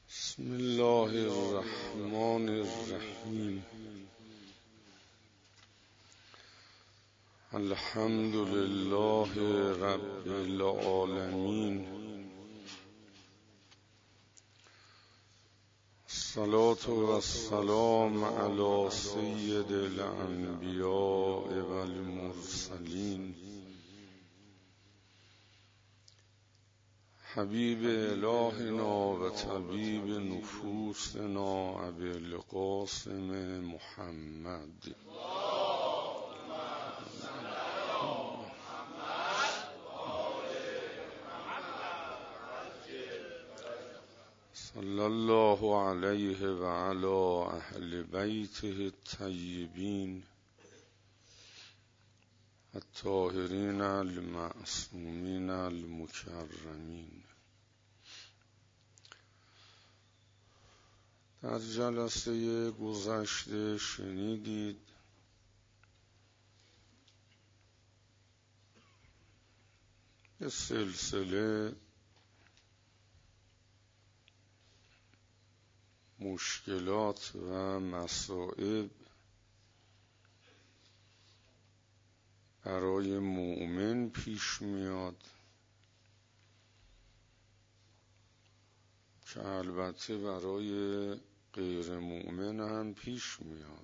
بسم الله الرحمن الرحیم. الحمد لله رب العالمین. الصلاة والسلام علی سید الانبیاء والمرسلین حبیب الهنا و طبیب نفوسنا ابی القاسم محمد صلی الله علیه و علی اهل بیته الطیبین الطاهرین المعصومین المکرمین. در جلسه گذشته شنیدید یه سلسله مشکلات و مصائب برای مؤمن پیش میاد که البته برای غیر مؤمن هم پیش میاد،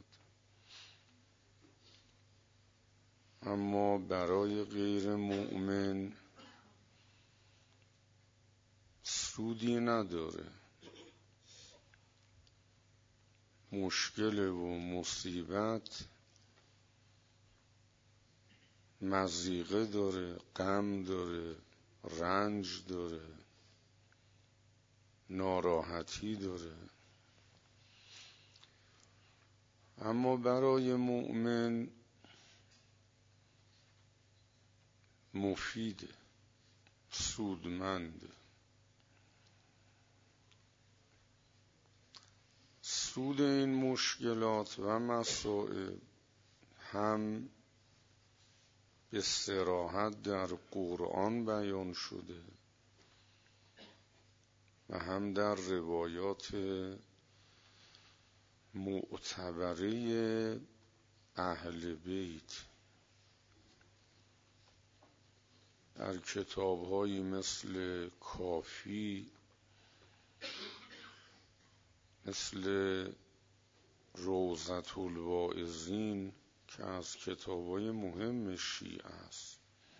اما برای غیر مؤمن سودی نداره. مشکل و مصیبت مضیقه داره، غم داره، رنج داره، ناراحتی داره، اما برای مؤمن مفیده، سودمنده. سود این مشکلات و مسائب هم به صراحت در قرآن بیان شده و هم در روایات معتبره اهل بیت. در کتاب‌هایی مثل کافی، مثل روضة الواعظین که از کتاب‌های مهم شیعه است،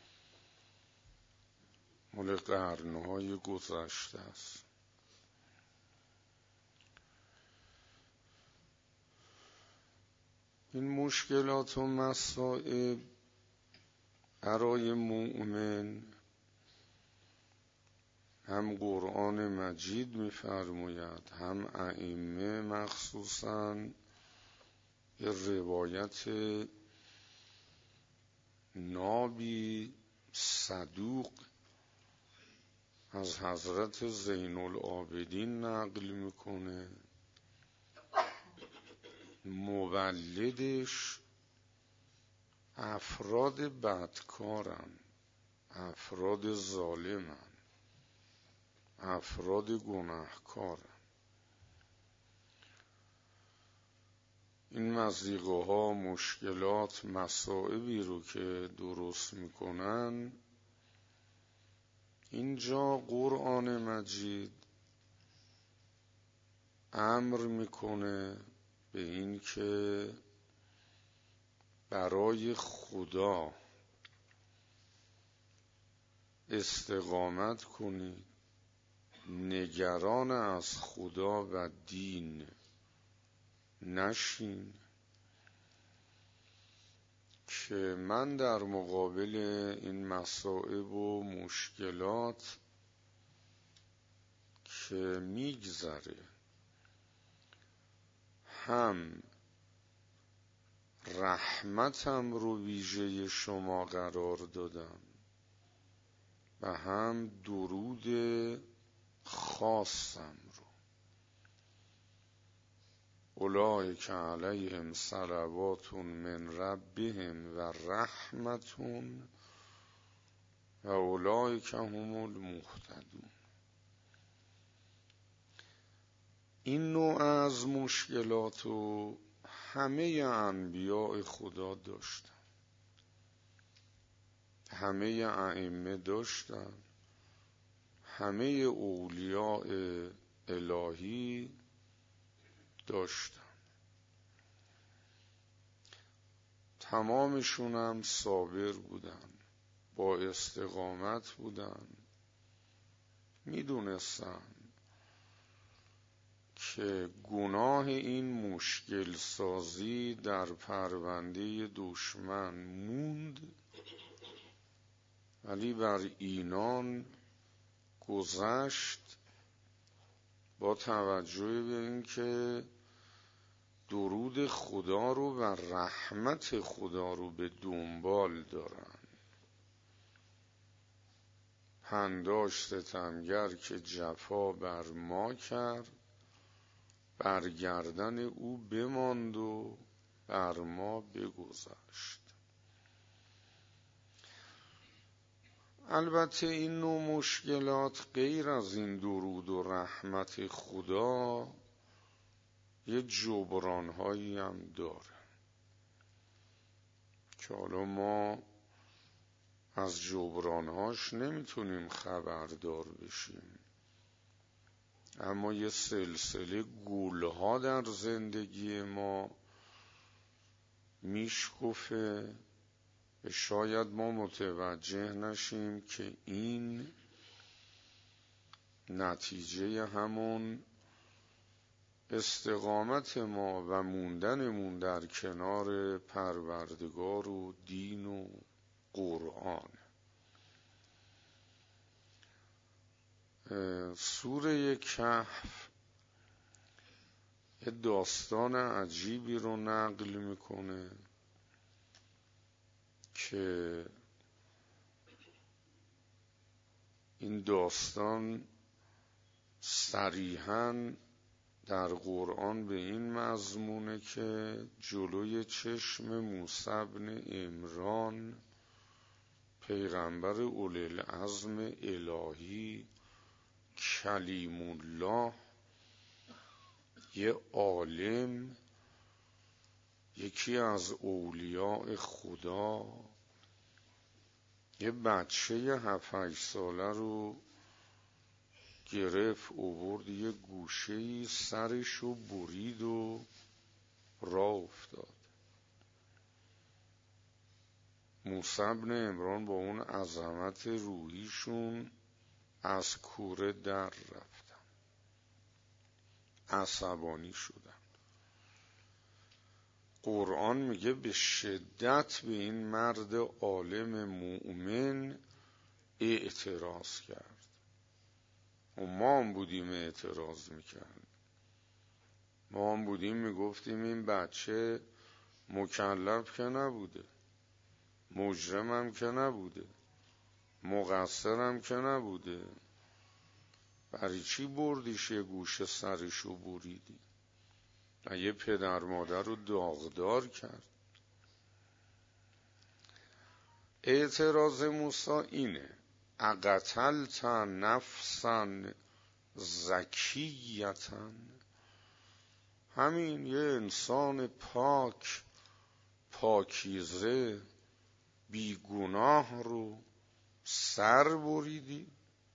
مال قرن‌های گذشته است. این مشکلات و مصائب برای مؤمن هم قرآن مجید می‌فرماید، هم ائمه مخصوصاً یه روایت نابی صدوق از حضرت زین العابدین نقل میکنه. مولدش افراد بدکارن، افراد ظالمن، افراد گناهکارن. این مضیقه ها، مشکلات، مصائبی رو که درست میکنن، اینجا قرآن مجید امر میکنه به این که برای خدا استقامت کنید، نگران از خدا و دین نشین، که من در مقابل این مصائب و مشکلات که میگذره هم رحمتم رو ویژه شما قرار دادم و هم درود خاصم رو. اولئک علیهم صلوات من ربهم و رحمت و اولئک هم المهتدون. این نوع از مشکلات رو همه انبیاء خدا داشتن، همه ائمه داشتن، همه اولیاء الهی داشتن. تمامشون هم صابر بودن، با استقامت بودن، میدونستن که گناه این مشکل سازی در پرونده دشمن موند، ولی بر اینان گذشت با توجه به اینکه درود خدا رو و رحمت خدا رو به دنبال دارن. پنداش ستمگر که جفا بر ما کرد، بر گردن او بماند و بر ما بگذشت. البته این نوع مشکلات غیر از این درود و رحمت خدا یه جبران هایی هم داره که حالا ما از جبران هاش نمیتونیم خبردار بشیم، اما یه سلسله گولها در زندگی ما میشکفه و شاید ما متوجه نشیم که این نتیجه همون استقامت ما و موندنمون در کنار پروردگار و دین و قرآن. سوره کهف یه داستان عجیبی رو نقل میکنه که این داستان صریحاً در قرآن به این مضمونه که جلوی چشم موسی بن عمران پیغمبر اولوالعزم الهی کلیم الله، یه عالم، یکی از اولیاء خدا، یه بچه 7-8 ساله رو گرفت، آورد یه گوشه‌ای سرشو برید و راه افتاد. موسی بن عمران با اون عظمت روحیشون از کوره در رفتن، عصبانی شدن. قرآن میگه به شدت به این مرد عالم مؤمن اعتراض کرد و ما هم بودیم اعتراض میکرد. ما هم بودیم میگفتیم این بچه مکلف که نبوده، مجرمم که نبوده، مقصرم که نبوده، برای چی بردیش یه گوشه سرشو بریدی و یه پدر مادر رو داغدار کرد؟ اعتراض موسی اینه: اقتلت نفسا زکیتا، همین یه انسان پاک پاکیزه بیگناه رو سر بریدی؟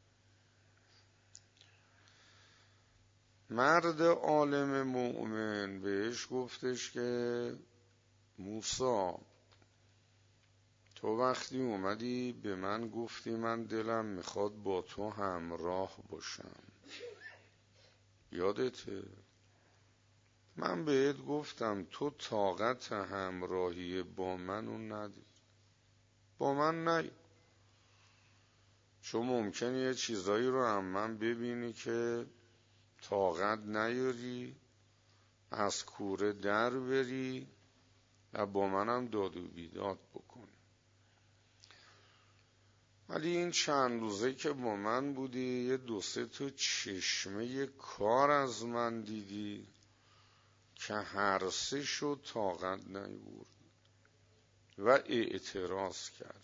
مرد عالم مؤمن بهش گفتش که موسی، تو وقتی اومدی به من گفتی من دلم میخواد با تو همراه باشم، یادته؟ من بهت گفتم تو طاقت همراهی با منو نداری، با من نیا، چون ممکنه یه چیزایی رو هم من ببینی که طاقت نیاری، از کوره در بری و با منم داد و بیداد بکنی. ولی این چند روزه که با من بودی یه 2-3 تا چشمه کار از من دیدی که هر سه شو طاقت نیاوردی و اعتراض کردی،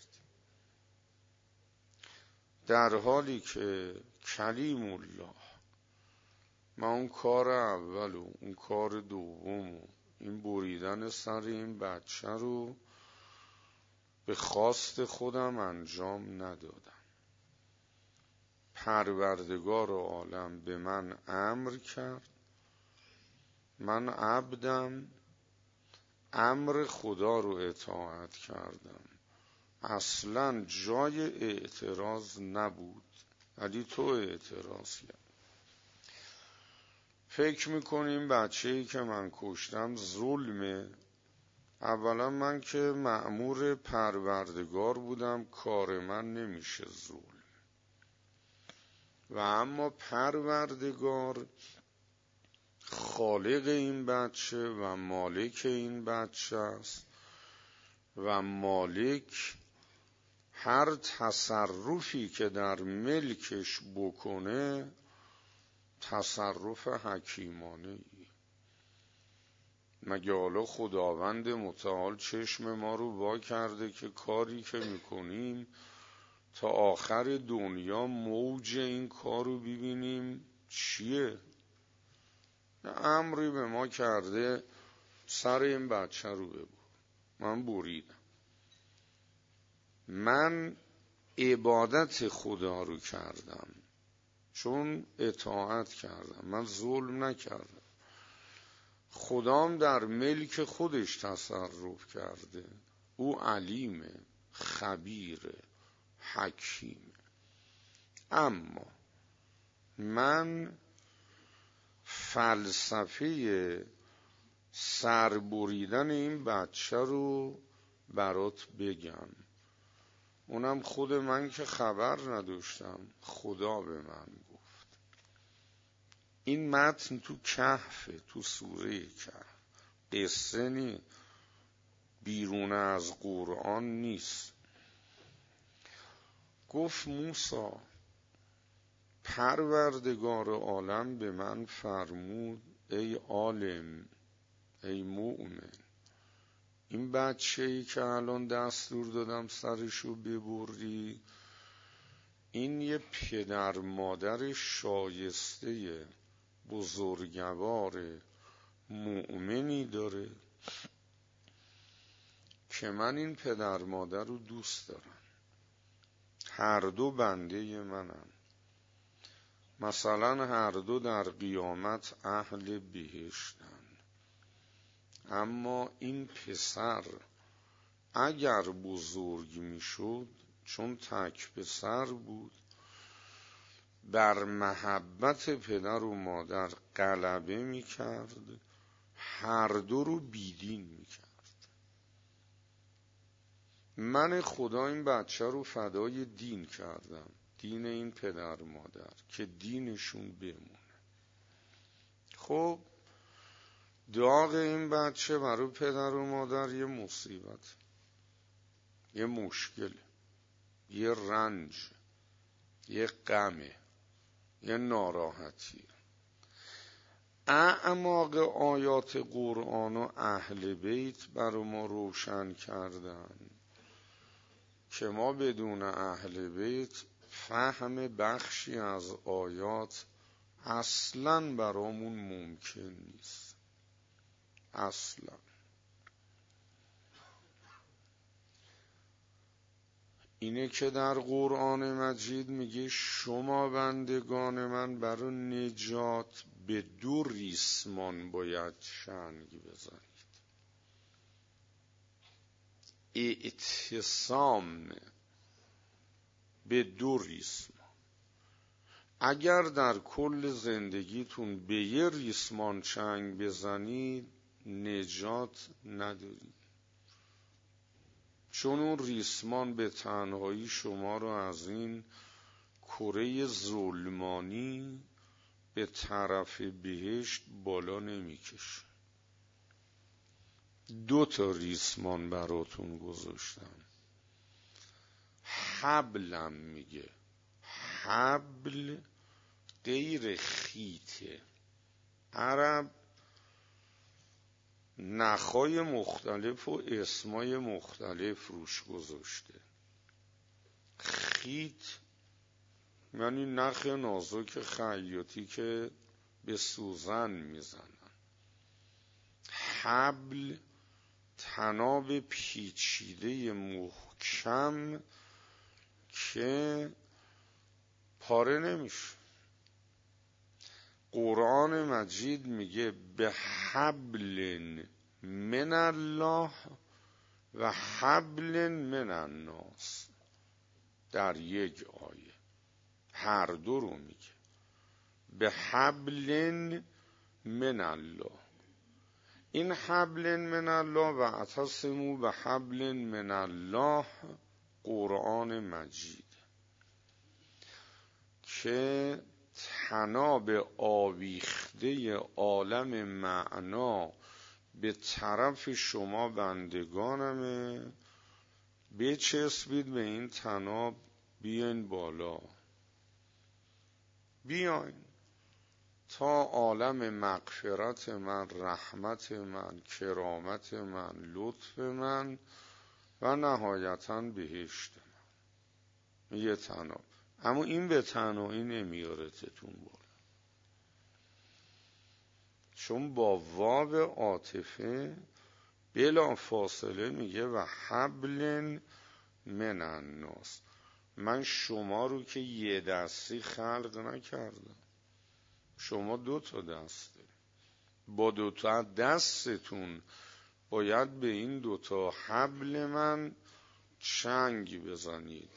در حالی که کلیم الله من اون کار اول و اون کار دوم و این بریدن سر این بچه رو به خواست خودم انجام ندادم. پروردگار عالم به من امر کرد، من عبدم، امر خدا رو اطاعت کردم. اصلا جای اعتراض نبود، ولی تو اعتراض کرد. فکر میکنیم بچه‌ای که من کشتم ظلمه. اولا من که مأمور پروردگار بودم، کار من نمیشه ظلم. و اما پروردگار خالق این بچه و مالک این بچه است و مالک هر تصرفی که در ملکش بکنه تصرف حکیمانه ای. مگه حالا خداوند متعال چشم ما رو وا کرده که کاری که میکنیم تا آخر دنیا موج این کار رو ببینیم چیه؟ امری به ما کرده سر این بچه رو ببر. من بریدم. من عبادت خدا رو کردم چون اطاعت کردم، من ظلم نکردم. خدام در ملک خودش تصرف کرده. او علیمه، خبیره، حکیمه. اما من فلسفه سربریدن این بچه رو برات بگم. اونم خود من که خبر نداشتم، خدا به من گفت. این متن تو کهفه، تو سوره کهف، قصه نی، بیرون از قرآن نیست. گفت موسی پروردگار عالم به من فرمود ای عالم، ای مؤمن، این بچه‌ای که الان دستور دادم سرشو ببری، این یه پدر مادر شایسته بزرگوار مؤمنی داره که من این پدر مادر رو دوست دارم. هر دو بنده منن. مثلا هر دو در قیامت اهل بهشتن. اما این پسر اگر بزرگ میشد، چون تک پسر بود، بر محبت پدر و مادر غلبه میکرد، هر دو رو بیدین میکرد. من خدا این بچه رو فدای دین کردم، دین این پدر مادر، که دینشون بمونه. خب داغ این بچه برای پدر و مادر یه مصیبت، یه مشکل، یه رنج، یه غمه، یه ناراحتی. اعماق آیات قرآن و اهل بیت برای ما روشن کردن که ما بدون اهل بیت فهم بخشی از آیات اصلاً برامون ممکن نیست. اصلاً. اینه که در قرآن مجید میگه شما بندگان من برای نجات به دو ریسمان باید چنگ بزنید. اعتصام به دو ریسمان. اگر در کل زندگیتون به یه ریسمان چنگ بزنید نجات ندارید، چون اون ریسمان به تنهایی شما رو از این کره ظلمانی به طرف بهشت بالا نمیکشه. 2 ریسمان براتون گذاشتم. حبلم میگه، حبل غیر خیته. عرب نخای مختلف و اسمای مختلف روش گذاشته. خیت یعنی نخ نازک خیاطی که به سوزن میزنن. حبل طناب پیچیده محکم که پاره نمیشه. قرآن مجید میگه به حبل من الله و حبل من الناس، در یک آیه هر دو رو میگه. به حبل من الله، این حبل من الله و اعتصموا به حبل من الله قرآن مجید که طناب آویخته عالم معنا به طرف شما بندگانمه، بچسبید به این طناب، بیاین بالا، بیاین تا عالم مغفرت من، رحمت من، کرامت من، لطف من و نهایتاً بهشت من. یه طناب، اما این به تنهایی نمیارتتون بالا، چون با واو عاطفه بلا فاصله میگه و حبل من الناس. من شما رو که یه دستی خلق نکردم، شما 2 تا دست دارید. با 2 تا دستتون باید به این 2 تا حبل من چنگ بزنید.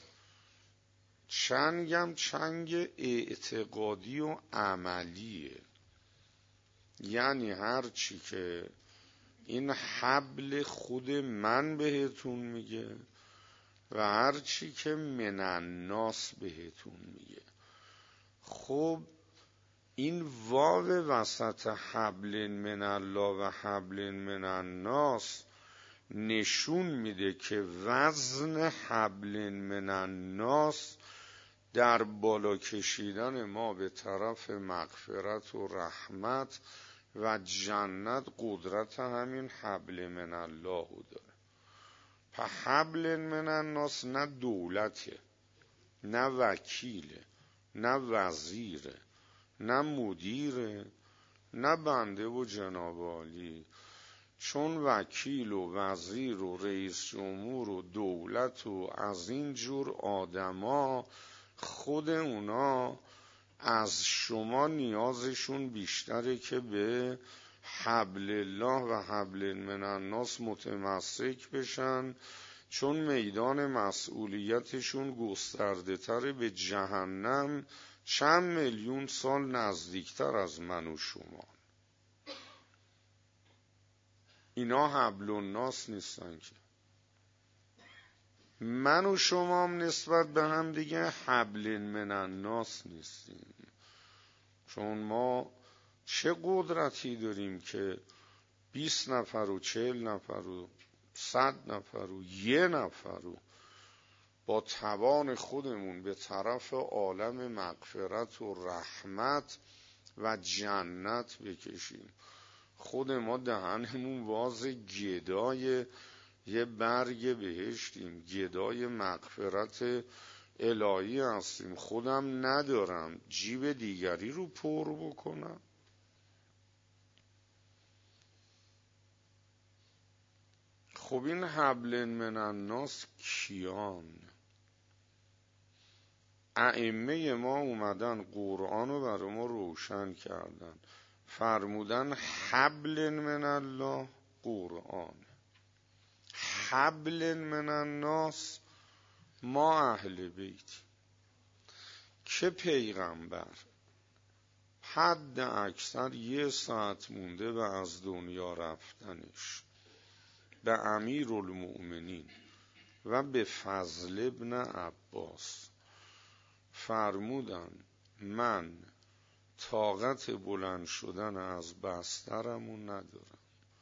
چنگم چنگ اعتقادی و عملیه، یعنی هر چی که این حبل خود من بهتون میگه و هر چی که من الناس بهتون میگه. خب این واو وسط حبل من الله و حبل من الناس نشون میده که وزن حبل من الناس در بالا کشیدن ما به طرف مغفرت و رحمت و جنت قدرت همین حبل من الله داره. پس حبل من الناس نه دولته، نه وکیله، نه وزیره، نه مدیره، نه بنده و جناب عالی. چون وکیل و وزیر و رئیس جمهور و دولت و از این جور آدما، خود اونا از شما نیازشون بیشتره که به حبل الله و حبل من الناس متمسک بشن، چون میدان مسئولیتشون گسترده تر به جهنم چند میلیون سال نزدیکتر از من و شما. اینا حبل الناس نیستن که. من و شما هم نسبت به هم دیگه حبل من الناس نیستیم، چون ما چه قدرتی داریم که 20 نفر و 40 نفر و 100 نفر و 1 نفر رو با توان خودمون به طرف عالم مغفرت و رحمت و جنت بکشیم. خود ما دهنمون واز گدای یه برگ بهشتیم، گدای مغفرت الهی هستیم. خودم ندارم جیب دیگری رو پر بکنم. خب این حبل من الناس کیان؟ ائمه ما اومدن قرآن رو برای ما روشن کردن، فرمودن حبل من الله قرآن، حبل من الناس ما اهل بیت. که پیغمبر حد اکثر 1 ساعت مونده و از دنیا رفتنش به امیرالمؤمنین و به فضل ابن عباس فرمودن من طاقت بلند شدن از بسترمو ندارم،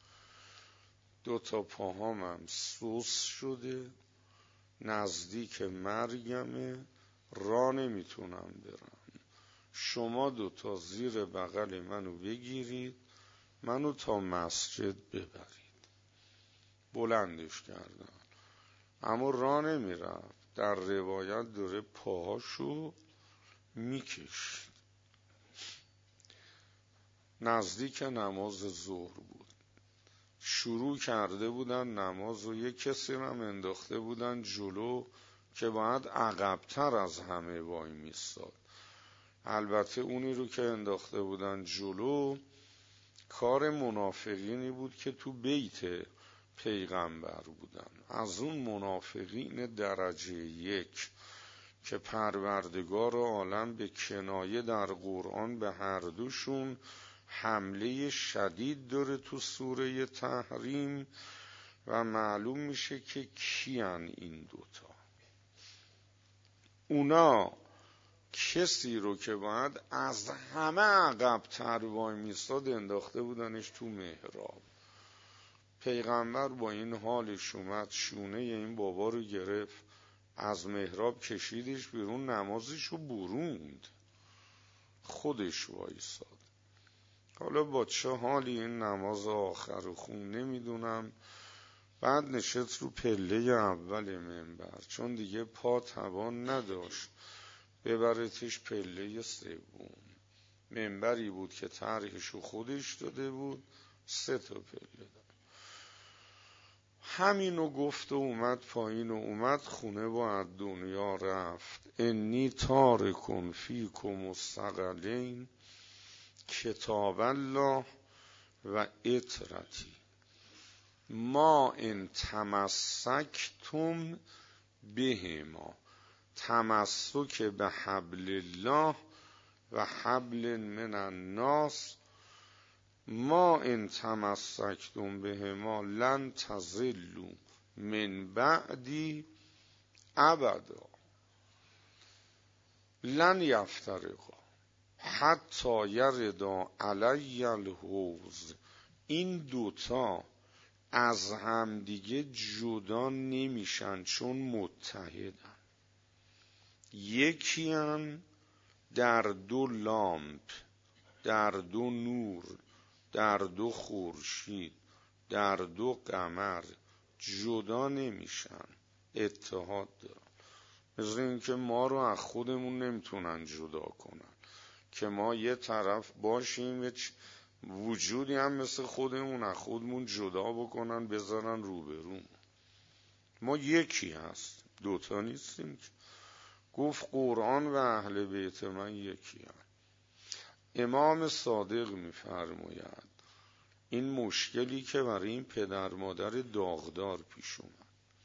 2 تا پاهامم سوس شده، نزدیک مرگمه، راه نمیتونم برم، شما 2 تا زیر بغل منو بگیرید، منو تا مسجد ببرید. بلندش کردن اما راه نمیرفت، در روایت داره پاهاشو میکشید. نزدیک نماز ظهر بود. شروع کرده بودن نماز و یک کسی رو انداخته بودن جلو که باید عقب‌تر از همه وای میستاد. البته اونی رو که انداخته بودن جلو کار منافقینی بود که تو بیت پیغمبر بودن، از اون منافقین درجه یک که پروردگار عالم به کنایه در قرآن به هر دوشون حمله شدید داره تو سوره تحریم و معلوم میشه که کیان این دوتا. اونا کسی رو که باید از همه عقب‌تر وای میستاد انداخته بودنش تو محراب. پیغمبر با این حالش اومد شونه این بابا رو گرفت، از محراب کشیدش بیرون، نمازش رو بروند، خودش وایساد. حالا با چه حالی این نماز آخر خون نمیدونم. بعد نشست رو پله اول منبر، چون دیگه پا توان نداشت ببرتش پله سوم. منبری بود که طرحشو خودش داده بود، 3 پله داد. همینو گفت و اومد پایین و اومد خونه و از دنیا رفت. انی تارکن فیکم الثقلین کتاب الله و اطرتی ما ان تمسکتم بهما، تمسک به حبل الله و حبل من الناس، ما ان تمسکتم بهما لن تضلوا من بعدی ابدا لن یفترقا حتی یردا علی الحوض. این دوتا از همدیگه جدا نمیشن چون متحدن. یکیان در 2 لامپ، در 2 نور، در 2 خورشید، در 2 قمر جدا نمیشن، اتحاد دارن. مثل این که ما رو از خودمون نمیتونن جدا کنن که ما یه طرف باشیم، یه وجودی هم مثل خودمون از خودمون جدا بکنن بذارن روبرو. ما یکی هست، دوتا نیستیم. گفت قرآن و اهل بیت من یکی هم. امام صادق میفرماید این مشکلی که برای این پدر مادر داغدار پیش اومد،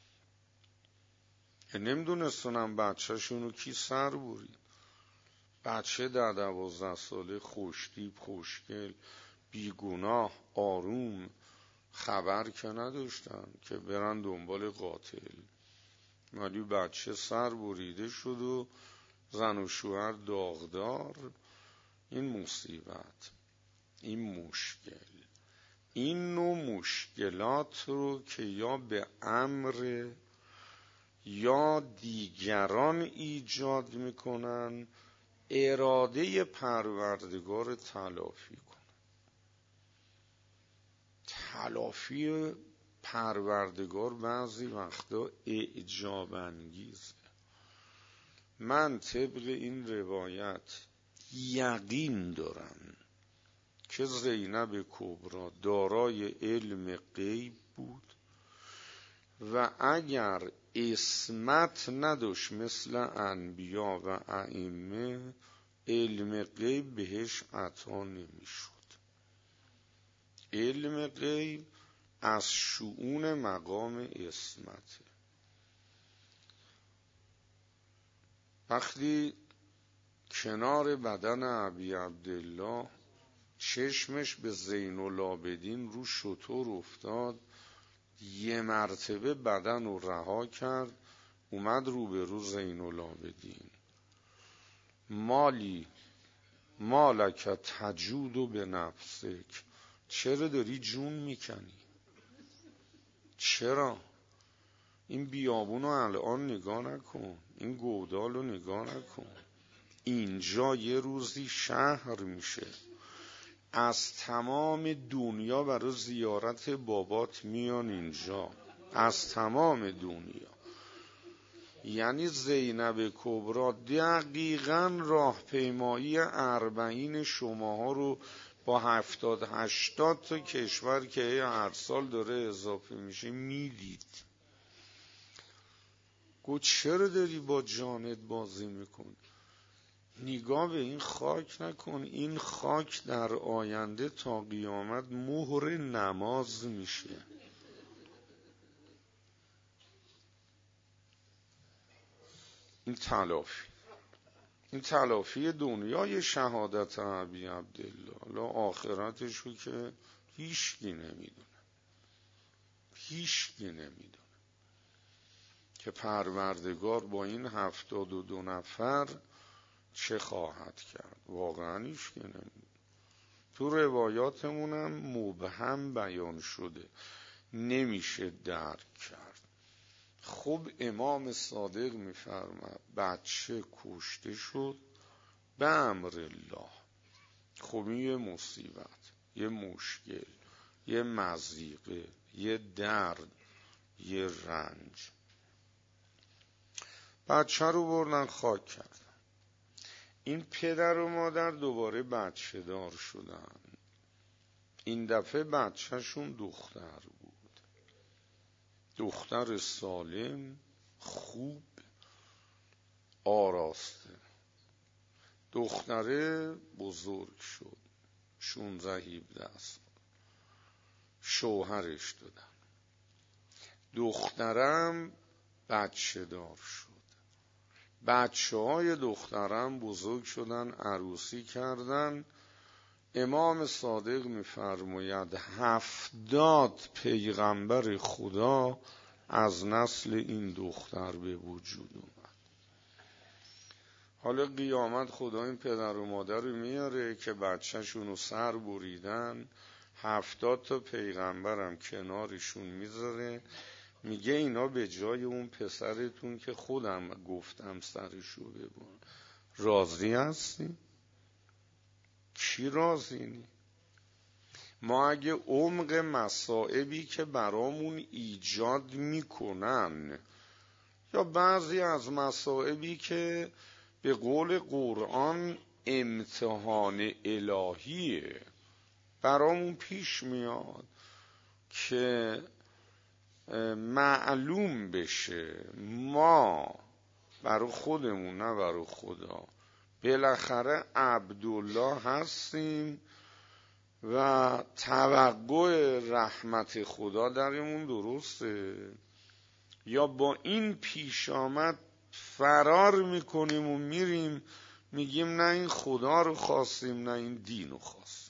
نمیدونستونم بچه شونو کی سر برید. بچه در 12 ساله خوشتیپ، خوشگل، بیگناه، آروم، خبر که نداشتن که برن دنبال قاتل، ولی بچه سر بریده شد و زن و شوهر داغدار. این مصیبت، این مشکل، این نوع مشکلات رو که یا به امر یا دیگران ایجاد میکنن، اراده پروردگار تلافی کن. تلافی پروردگار بعضی وقتا اعجاب انگیزه. من طبق این روایت یقین دارم که زینب کبری دارای علم غیب بود و اگر عصمت نداشت مثل انبیا و ائمه، علم غیب بهش عطا نمیشد. علم غیب از شؤون مقام عصمته. وقتی کنار بدن ابی عبدالله چشمش به زین العابدین رو شتر افتاد، یه مرتبه بدن رو رها کرد، اومد رو به رو زین العابدین. مالک تجود به نفسک، چرا داری جون میکنی؟ چرا؟ این بیابونو الان نگاه نکن، این گودالو نگاه نکن، اینجا یه روزی شهر میشه، از تمام دنیا برای زیارت بابات میان اینجا، از تمام دنیا. یعنی زینب کبری دقیقاً راهپیمایی 40 شماها رو با 70-80 تا کشور که هر سال داره اضافه میشه میدید. گفت چرا داری با جانت بازی میکنی؟ نگاه به این خاک نکن، این خاک در آینده تا قیامت مهر نماز میشه. این تلافی دنیای شهادت ابی عبدالله، لا آخرتشو که هیچکی نمیدونه که پروردگار با این 72 نفر چه خواهد کرد. واقعا هیچکی نمیدونه. تو روایاتمونم مبهم بیان شده، نمیشه درک کرد. خب امام صادق میفرماد بچه کشته شد به امر الله. خب این یه مصیبت، یه مشکل، یه مضیقه، یه درد، یه رنج. بچه رو بردن خاک کردن. این پدر و مادر دوباره بچه دار شدن. این دفعه بچهشون دختر بود، دختر سالم، خوب، آراسته. دختره بزرگ شد، 16-17 سال، شوهرش دادن. دخترم بچه دار شد. بچه های دخترم بزرگ شدن، عروسی کردن. امام صادق میفرماید 70 پیغمبر خدا از نسل این دختر به وجود اومد. حالا قیامت خدا این پدر و مادر رو میاره که بچه‌شون رو سر بریدن، 70 تا پیغمبرم کنارشون میذاره، میگه اینا به جای اون پسرتون که خودم گفتم سرشو ببر، راضی هستی؟ کی راضی نی؟ ما اگه عمق مصائبی که برامون ایجاد میکنن یا بعضی از مصائبی که به قول قرآن امتحان الهیه برامون پیش میاد که معلوم بشه ما برای خودمون نه برای خدا بالاخره عبدالله هستیم و توقع رحمت خدا درمون درسته، یا با این پیش آمد فرار میکنیم و میریم میگیم نه این خدا رو خواستیم نه این دین رو خواستیم.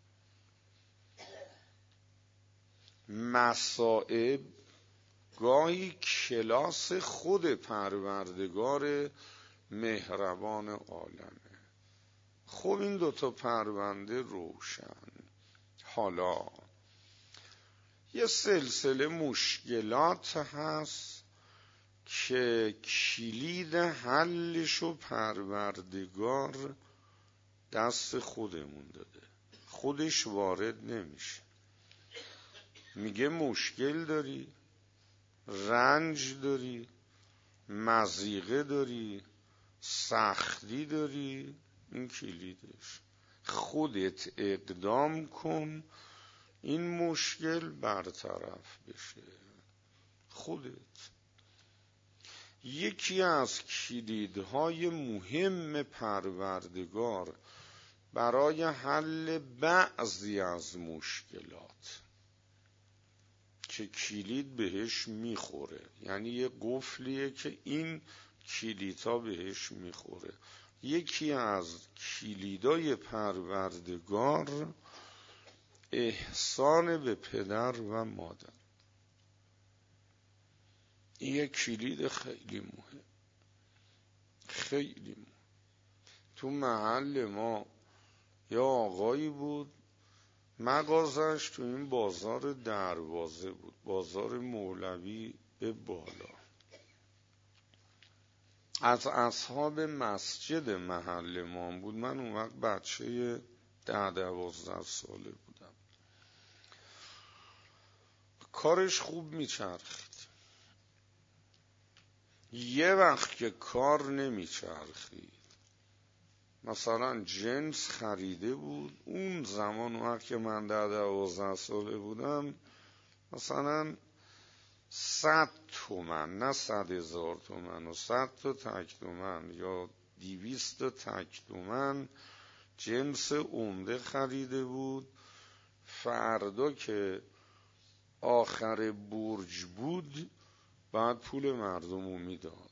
مصائب گاهی کلاس خود پروردگار مهربان عالمه. خب این دوتا پرونده روشن. حالا یه سلسله مشکلات هست که کلید حلشو پروردگار دست خودمون داده، خودش وارد نمیشه. میگه مشکل داری، رنج داری، مضیقه داری، سختی داری، این کلیدش. خودت اقدام کن این مشکل برطرف بشه. خودت. یکی از کلیدهای مهم پروردگار برای حل بعضی از مشکلات که کلید بهش میخوره، یعنی یه قفلیه که این کلیدها بهش میخوره. یکی از کلیدای پروردگار احسان به پدر و مادر. این یک کلید خیلی مهم، خیلی مهم. تو محل ما یا آقایی بود مغازش تو این بازار دروازه بود، بازار مولوی به بالا. از اصحاب مسجد محل ما بود. من اون وقت بچه 10-12 ساله بودم. کارش خوب میچرخید. یه وقت که کار نمیچرخید مثلا جنس خریده بود اون زمان، وقت که من در 12 ساله بودم، مثلا 100 تومن، نه 100,000 تومن و 100 تا تک تومن یا 200 تا تک تومن جنس عمده خریده بود. فردا که آخر برج بود بعد پول مردمو میداد.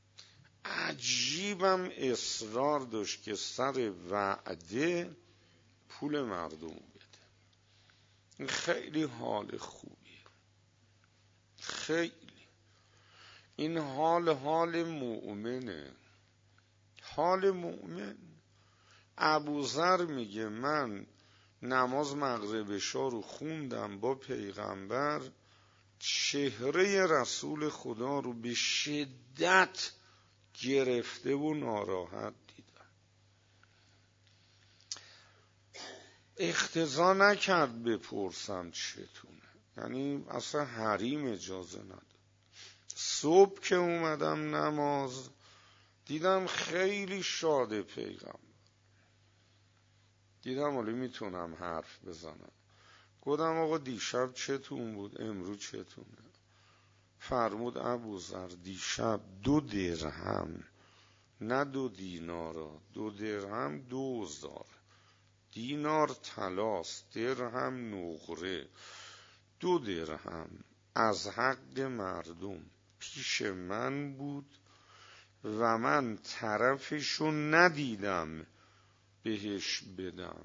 عجیبم اصرار داشت که سر وعده پول مردمو بده. این خیلی حال خوبیه، خیلی. این حال مؤمنه، حال مؤمن. ابوذر میگه من نماز مغرب شا رو خوندم با پیغمبر، چهره رسول خدا رو به شدت گرفته و ناراحت دیدم. اقتضا نکرد بپرسم چتونه، یعنی اصلا حریم اجازه نداد. صبح که اومدم نماز دیدم خیلی شاده پیغمبر، دیدم ولی میتونم حرف بزنم. گفتم آقا دیشب چتون بود، امروز چتونه؟ فرمود ابوذر دیشب 2 درهم، نه 2 دینارا، 2 درهم 2000، دینار طلاست، درهم نقره. 2 درهم از حق مردم پیش من بود و من طرفشو ندیدم بهش بدم،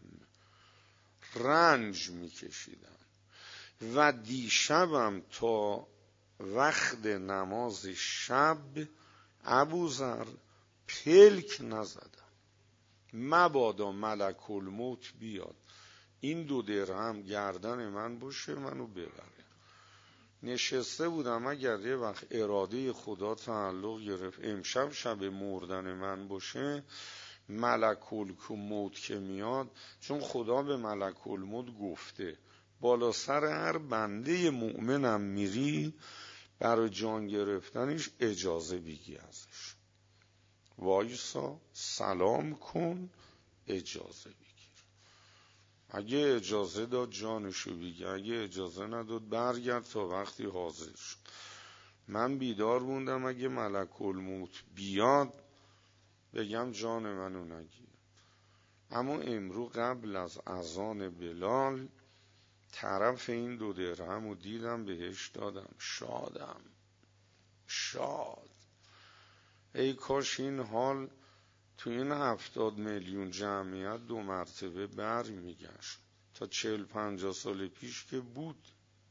رنج میکشیدم و دیشبم تا وقت نماز شب ابوذر پلک نزدم، مبادا ملک الموت بیاد این 2 درهم گردن من باشه منو ببره. نشسته بودم اگر یه وقت اراده خدا تعلق گرفت امشب شب مردن من باشه، ملک الموت که میاد، چون خدا به ملک الموت گفته بالا سر هر بنده مؤمنم میری برای جان گرفتنش اجازه بگی ازش، وایسا سلام کن اجازه بگیر. اگه اجازه داد جانشو بگی، اگه اجازه نداد برگرد تا وقتی حاضر شد. من بیدار موندم اگه ملک الموت بیاد بگم جان منو نگیر. اما امروز قبل از اذان بلال طرف این 2 درهم رو دیدم بهش دادم، شادم، شاد. ای کاش این حال تو این 70 میلیون جمعیت 2 مرتبه بر میگشت. تا 40-50 سال پیش که بود.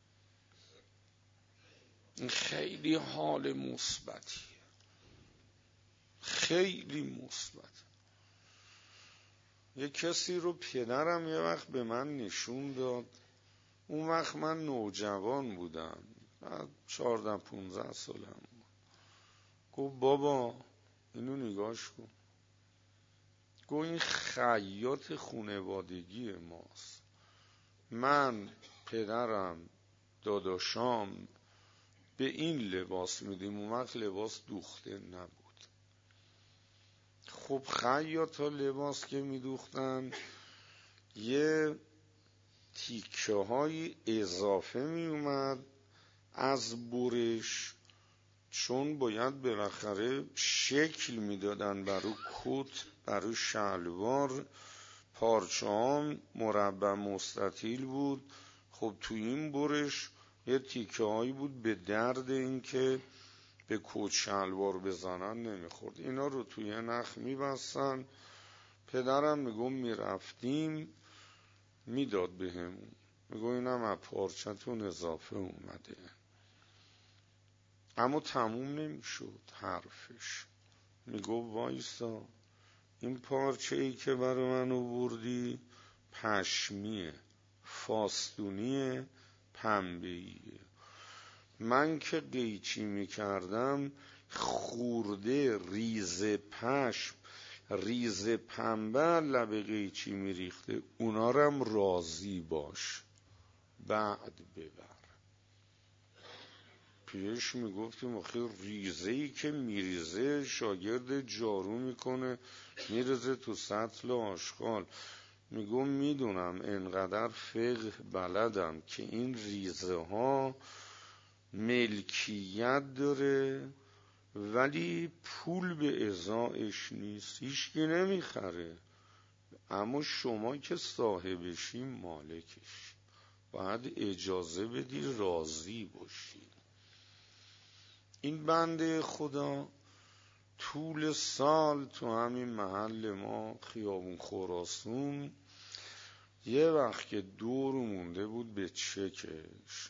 این خیلی حال مثبتیه، خیلی مثبت. یه کسی رو پدرم یه وقت به من نشون داد، اون وقت من نوجوان بودم، 14-15 سالم بود. گفت بابا اینو نگاش کن. گفت این خیاط خونوادگی ماست، من پدرم داداشام به این لباس میدیم، اون وقت لباس دوخته نبود. خب خیاطا لباس که میدوختن یه تیکه های اضافه می اومد از برش، چون باید بالاخره شکل میدادن برای کت، برای شلوار. پارچه هم مربع مستطیل بود. خب تو این برش یه تیکه هایی بود به درد این که به کت شلوار بزنن نمیخورد. اینا رو توی نخ میبستن. پدرم میگم میرفتیم میداد بهمون، میگم اینم از پارچتون اضافه اومده. اما تموم نمیشد حرفش. میگو وایسا، این پارچه ای که برای من آوردی پشمیه، فاستونیه، پنبه‌ایه. من که قیچی میکردم خورده ریز پشم، ریز پنبه لب قیچی میریخته، اونا رم راضی باش بعد ببر. تویش میگفتیم آخه ریزه‌ای که میریزه شاگرد جارو میکنه میریزه تو سطل آشغال. میگم میدونم انقدر فقه بلدم که این ریزه ها ملکیت داره ولی پول به ازایش نیست، هیچکی نمیخره، اما شما که صاحبشی مالکش باید اجازه بدی راضی باشی. این بنده خدا طول سال تو همین محل ما خیابون خراسان یه وقت که دور مونده بود به چکش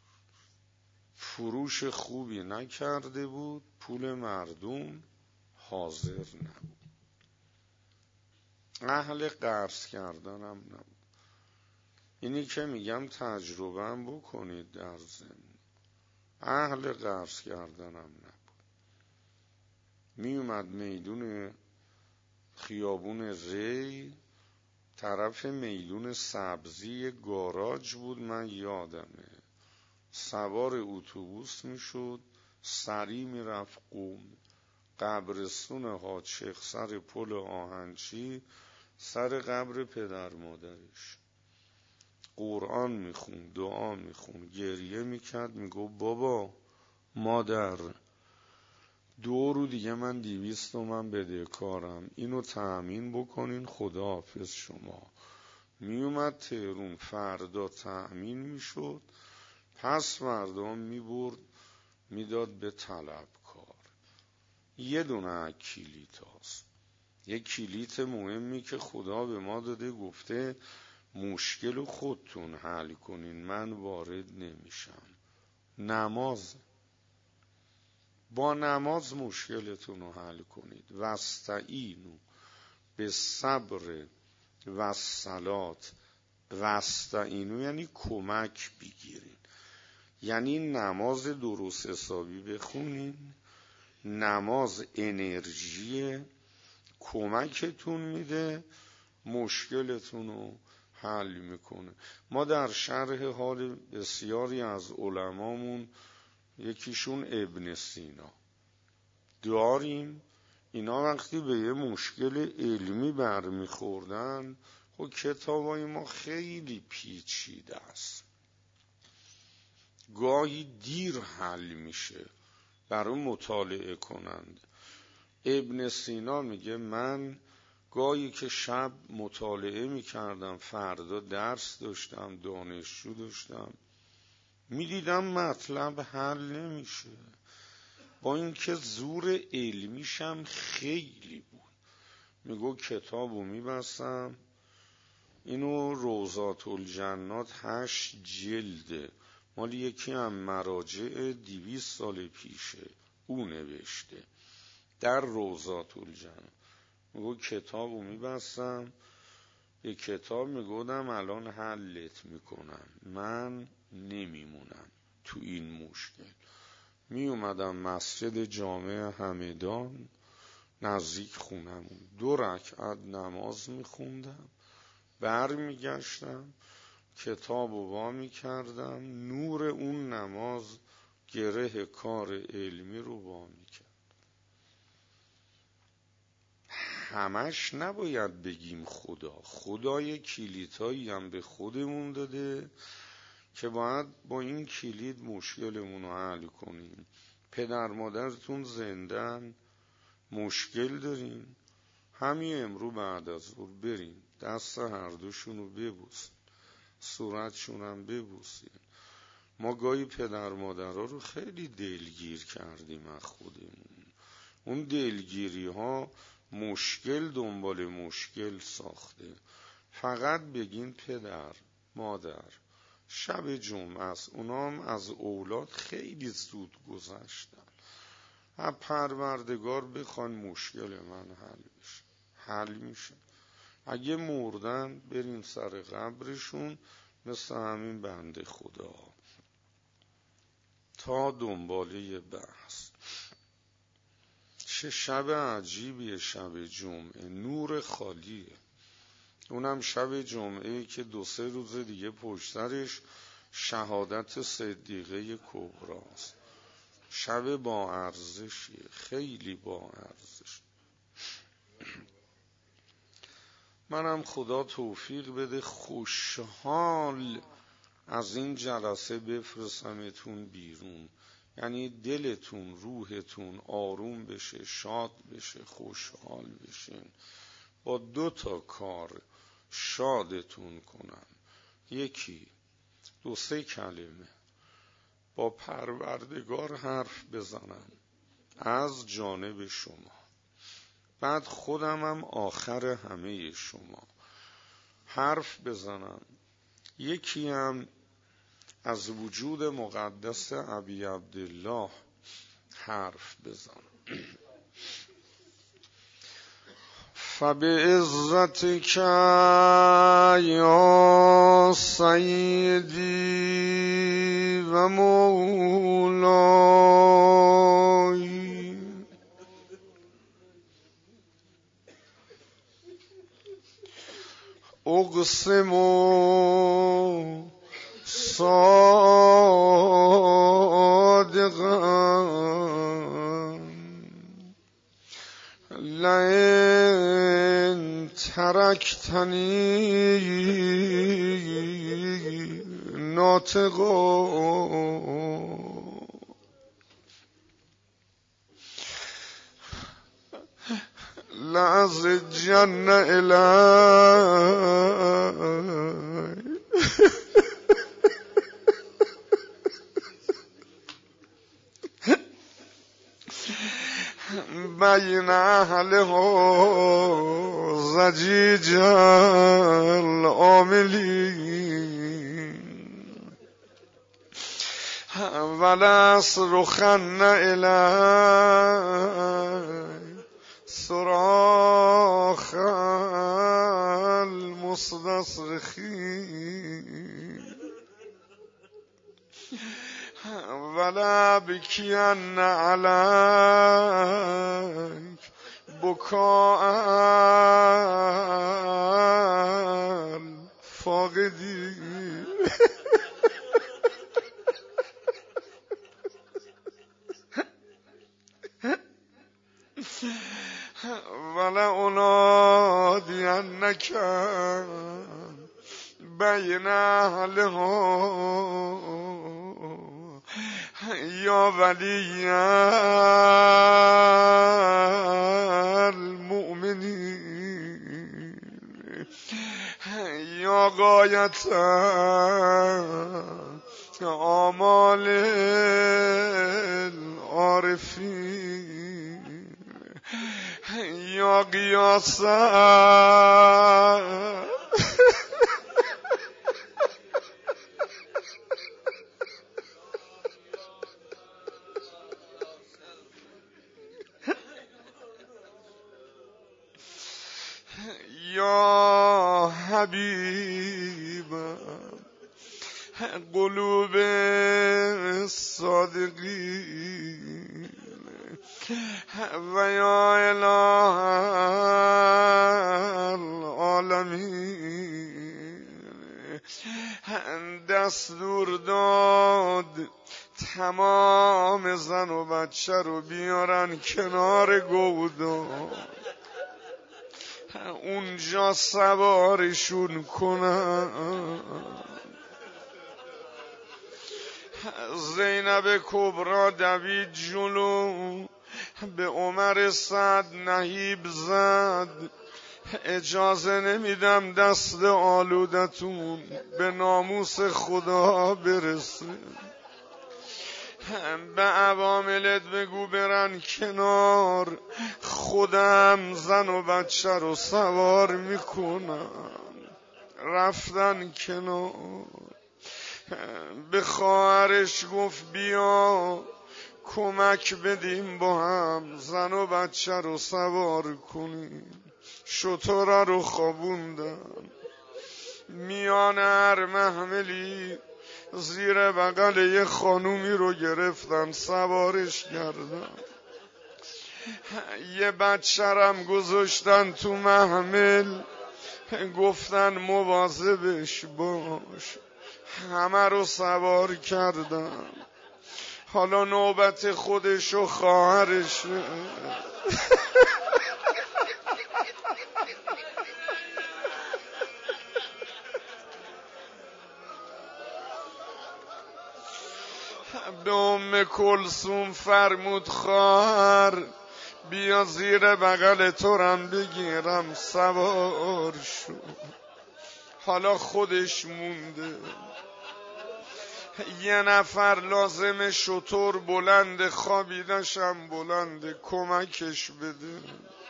فروش خوبی نکرده بود، پول مردم حاضر نبود، اهل قرض کردنم نبود. اینی که میگم تجربه بکنید در زمین، اهل قرض کردنم نبود. میومد میدون خیابون ری طرف میدون سبزی گاراژ بود، من یادمه، سوار اتوبوس میشد سری میرفت قم، قبرستون حاج شیخ سر پل آهنچی سر قبر پدر مادرش قرآن میخون، دعا میخون، گریه میکرد، میگو بابا مادر 2 روز دیگه من 200 تومن بدهکارم، اینو تأمین بکنین، خداحافظ شما. میومد تهرون، فردا تأمین میشد، پس فردا میبرد میداد به طلبکار. یه دونه کلیت هاست، یه کلیت مهمی که خدا به ما داده، گفته مشکل خودتون حل کنین، من وارد نمیشم. نماز، با نماز مشکلتون رو حل کنید. واستعینوا بالصبر والصلاة، واستعینوا یعنی کمک بگیرین، یعنی نماز درست حسابی بخونین. نماز انرژی کمکتون میده، مشکلتون رو حل میکنه. ما در شرح حال بسیاری از علمامون، یکیشون ابن سینا داریم، اینا وقتی به یه مشکل علمی برمیخوردن، خب کتابای ما خیلی پیچیده است، گاهی دیر حل میشه برای مطالعه کنند. ابن سینا میگه من گاهی که شب مطالعه میکردم، فردا درس داشتم، دانشجو داشتم، میدیدم مطلب حل نمیشه، با اینکه زور علمیشم خیلی بود. میگو کتابو میبستم، اینو روضات الجنات 8 جلده، مال یکی هم مراجع 200 سال پیشه، او نوشته در روضات الجنات. میگو کتابو میبستم، به کتاب میگودم الان حلت میکنم، من نمیمونم تو این مشکل. میومدم مسجد جامع همدان نزدیک خونمون، 2 رکعت نماز میخوندم، برمیگشتم کتابو وا میکردم، نور اون نماز گره کار علمی رو وا میکرد. همش نباید بگیم خدا یه کلیدهایی هم به خودمون داده که باید با این کلید مشکلمون رو حل کنیم. پدر مادرتون زندن، مشکل دارین، همین امرو بعد از ظهر برین دست هر دوشون رو ببوسین، صورتشون هم ببوسین. ما گاهی پدر مادرها رو خیلی دلگیر کردیم از خودمون، اون دلگیری ها مشکل دنبال مشکل ساخته. فقط بگین پدر مادر شب جمعه است، اونام از اولاد خیلی زود گذشتن، از پروردگار بخوان مشکل من حل بشه، حل میشه. اگه مردن برین سر قبرشون مثل همین بنده خدا تا دنباله بحث. چه شب عجیبیه شب جمعه، نور خالیه، اونم شب جمعه که 2-3 روز دیگه پشت سرش شهادت صدیقه کبراست. شب با ارزشیه، خیلی با ارزش. منم خدا توفیق بده خوشحال از این جلسه بفرستمتون بیرون، یعنی دلتون روحتون آروم بشه، شاد بشه، خوشحال بشین. با 2 کار شادتون کنم. یکی 2-3 کلمه با پروردگار حرف بزنم از جانب شما، بعد خودمم آخر همه شما حرف بزنم. یکی هم از وجود مقدس ابی عبدالله حرف بزنم. فبعزتک یا سیدی و مولایی اقسم صادقا لئن ترکتنی ناطقا لأزجن إليك بین اهلها زجیج العاملین ولأصرخن إلیک صراخ المستصرخین ولأبکین علیک بکاء الفاقدین ولأنادینک بین اهلها یا ولی المؤمنین یا غایت آمال العارفین یا قیاس یا حبیب قلوب الصادقین و یا اله العالمین دستور داد تمام زن و بچه رو بیارن کنار گودال، اونجا سوارشون کنن. زینب کبرا دوید جلو، به عمر سعد نهیب زد اجازه نمیدم دست آلودتون به ناموس خدا برسه، به عواملت بگو برن کنار، خودم زن و بچه رو سوار میکنم. رفتن کنار، به خواهرش گفت بیا کمک بدیم با هم زن و بچه رو سوار کنیم. شترها رو خوابوندن، میان هر محملی زیر بغل یه خانومی رو گرفتن سوارش کردن، یه بچه‌رم گذاشتن تو محمل، گفتن مواظبش باش. همه رو سوار کردن، حالا نوبت خودش و خواهرش. به ام کلثوم فرمود خواهر بیا زیر بغل تورم بگیرم سوار شو. حالا خودش مونده، یه نفر لازم شتر بلند، خوابیدشم بلند، کمکش بده.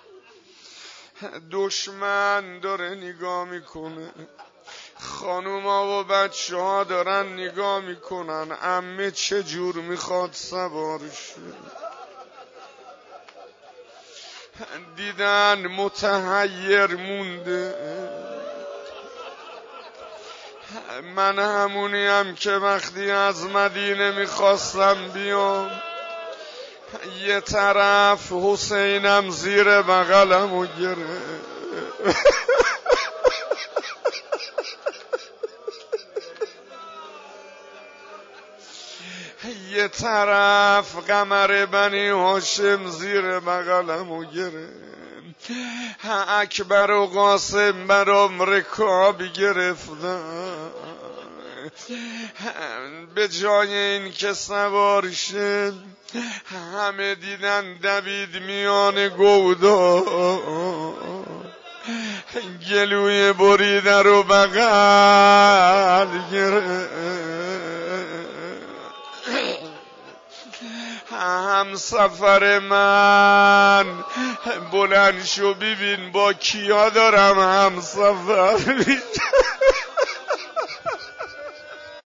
دشمن داره نگاه میکنه، خانوما و بچه ها دارن نگاه میکنن عمه چه جور میخواد سوار شه. دیدن متحیر مونده. من همونیم که وقتی از مدینه میخواستم بیام، یه طرف حسینم زیر بغلمو گرفت، یه طرف قمر بنی هاشم زیر بغلمو گرفت، اکبر و قاسم برام رکاب گرفتن. به جای این که سوار شد همه دیدن دوید میان گودا، گلوی بریده رو بغل گرفت. همسفر من بلند شو ببین با کیا دارم همسفر میشم.